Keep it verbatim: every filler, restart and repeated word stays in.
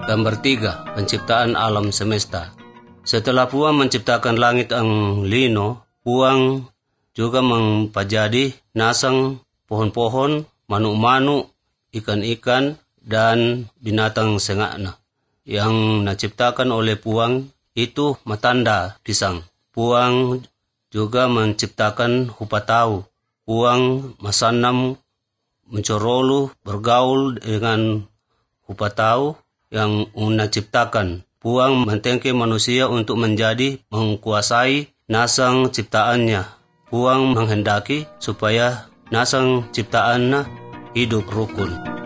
Gambar tiga, penciptaan alam semesta. Setelah Puang menciptakan langit ang lino, Puang juga mempajadi nasang pohon-pohon, manu-manu, ikan-ikan, dan binatang sengakna. Yang diciptakan oleh Puang itu matanda pisang. Puang juga menciptakan hupatau. Puang masanam mencorolu bergaul dengan hupatau yang menciptakan. Puang mentengke manusia untuk menjadi menguasai nasang ciptaannya. Puang menghendaki supaya nasang ciptaannya hidup rukun.